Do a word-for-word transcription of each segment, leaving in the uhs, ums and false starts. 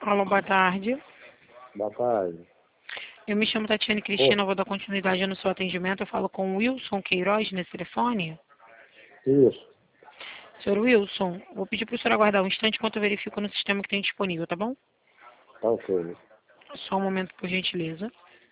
Alô, boa tarde. Boa tarde. Eu me chamo Tatiane Cristina, eu vou dar continuidade no seu atendimento. Eu falo com o Wilson Queiroz nesse telefone. Isso. Senhor Wilson, vou pedir para o senhor aguardar um instante enquanto eu verifico no sistema que tem disponível, tá bom? Tá ok. Só um momento, por gentileza.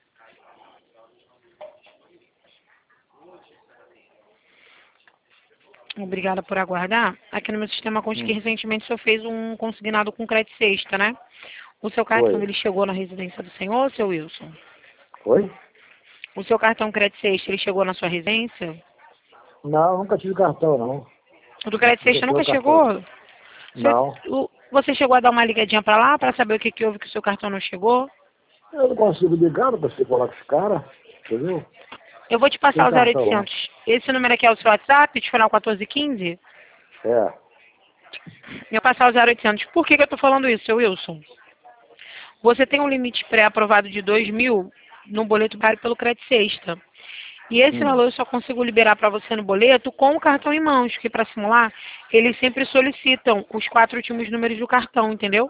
Obrigada por aguardar. Aqui no meu sistema consta que Hum. recentemente o senhor fez um consignado com crédito sexta, né? O seu cartão, Foi. ele chegou na residência do senhor, seu Wilson? Oi? O seu cartão crédito sexta, ele chegou na sua residência? Não, nunca tive cartão, não. O do crédito sexta Nunca nunca tive cartão. chegou? Não. Você, o- você chegou a dar uma ligadinha pra lá pra saber o que, que houve que o seu cartão não chegou? Eu não consigo ligar, não consigo falar com os caras. Entendeu? Eu vou te Tem passar o cartão, né? zero oitocentos. Esse número aqui é o seu WhatsApp, de final quatorze quinze? É. Eu passar o zero oitocentos. Por que, que eu tô falando isso, seu Wilson? Você tem um limite pré-aprovado de dois mil no boleto bancário pelo crédito sexta. E esse Hum. valor eu só consigo liberar para você no boleto com o cartão em mãos, que para simular, eles sempre solicitam os quatro últimos números do cartão, entendeu?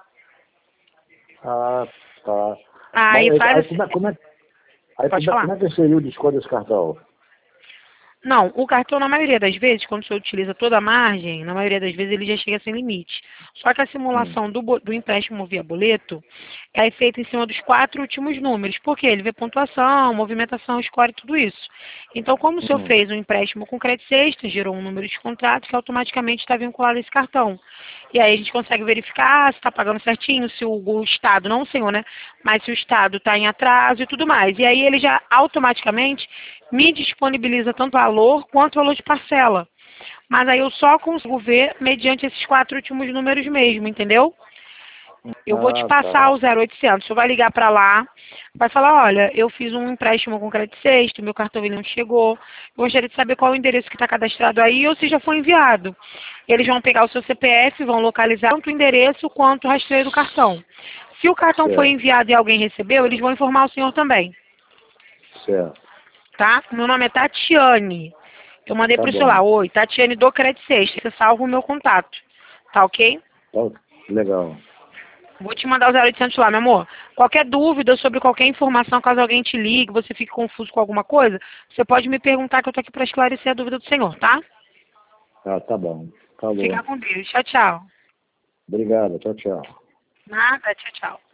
Ah, tá. Mas Aí aí, faz aí assim. como é, como é, aí Pode como é, falar. como é que seria o desconto desse cartão? Não, o cartão, na maioria das vezes, quando você utiliza toda a margem, na maioria das vezes ele já chega sem limite. Só que a Hum. simulação do, bo- do empréstimo via boleto é feita em cima dos quatro últimos números. Por quê? Ele vê pontuação, movimentação, score, tudo isso. Então, como o senhor Hum. fez um empréstimo com crédito sexta, gerou um número de contrato que automaticamente está vinculado a esse cartão. E aí a gente consegue verificar se está pagando certinho, se o, o Estado, não o senhor, né? Mas se o Estado está em atraso e tudo mais. E aí ele já automaticamente me disponibiliza tanto valor quanto valor de parcela. Mas aí eu só consigo ver mediante esses quatro últimos números mesmo, entendeu? Eu vou te Ah, passar tá. o zero oitocentos. Você vai ligar para lá, vai falar, olha, eu fiz um empréstimo com crédito sexto, meu cartão ele não chegou. Eu gostaria de saber qual é o endereço que está cadastrado aí ou se já foi enviado. Eles vão pegar o seu C P F, vão localizar tanto o endereço quanto o rastreio do cartão. Se o cartão foi Certo. enviado e alguém recebeu, eles vão informar o senhor também, Certo. tá? Meu nome é Tatiane. Eu mandei Tá pro celular, bom. oi, Tatiane do Crédito Sexta. Você salva o meu contato, tá ok? Tá ok. Legal. Vou te mandar o zero oitocentos lá, meu amor. Qualquer dúvida sobre qualquer informação, caso alguém te ligue, você fique confuso com alguma coisa, você pode me perguntar que eu tô aqui para esclarecer a dúvida do senhor, tá? Ah, tá bom. Falou. Fica com Deus. Tchau, tchau. Obrigado. Tchau, tchau. Nada, tchau, tchau.